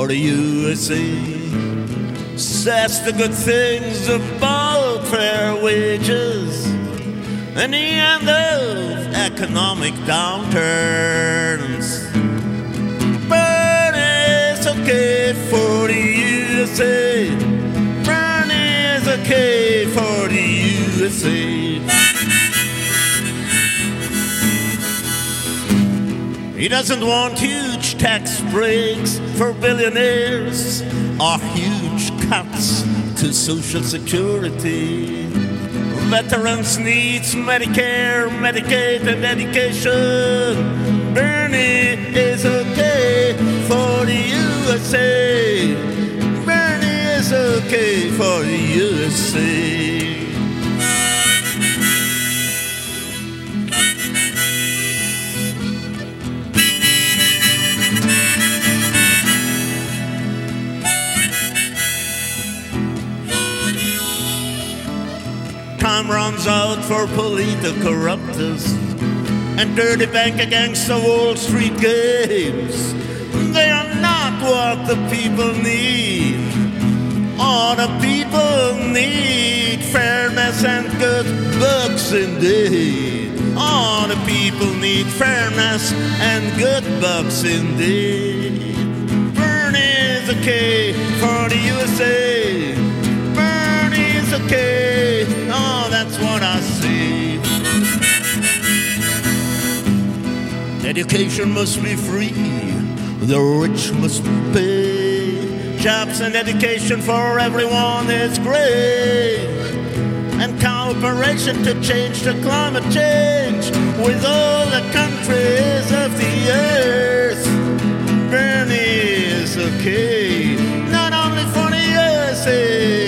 the USA. Says the good things about fair wages in the end of economic downturns. Bernie's okay for the USA. Bernie's okay for the USA. He doesn't want huge tax breaks for billionaires or huge cuts to Social Security. Veterans needs Medicare, Medicaid, and education. Bernie is okay for the USA. Bernie is okay for the USA. Time runs out for political corruptors and dirty bank against the Wall Street games. They are not what the people need. All the people need fairness and good bucks indeed. All the people need fairness and good bucks indeed. Bernie's okay for the USA. Bernie's okay. Oh, that's what I see. Education must be free. The rich must pay. Jobs and education for everyone is great. And cooperation to change the climate change with all the countries of the earth. Bernie is okay, not only for the USA.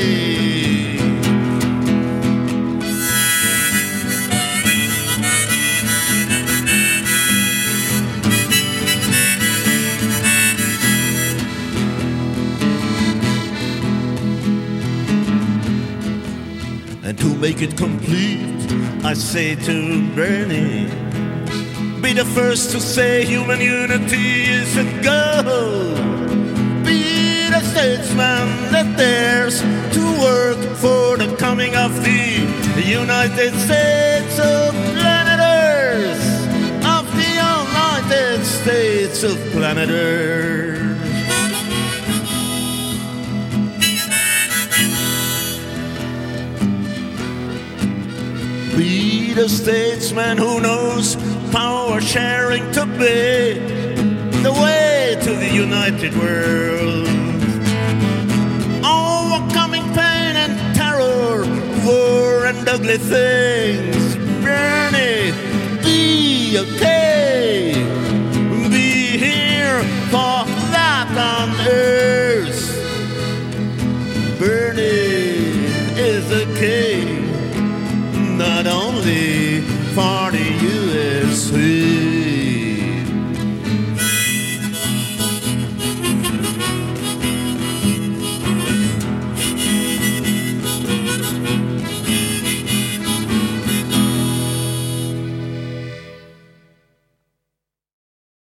And to make it complete, I say to Bernie, be the first to say human unity is a goal. Be the statesman that dares to work for the coming of the United States of planet Earth, of the United States of planet Earth. Be the statesman who knows power sharing to be the way to the united world. Overcoming pain and terror, war and ugly things. Bernie, be okay.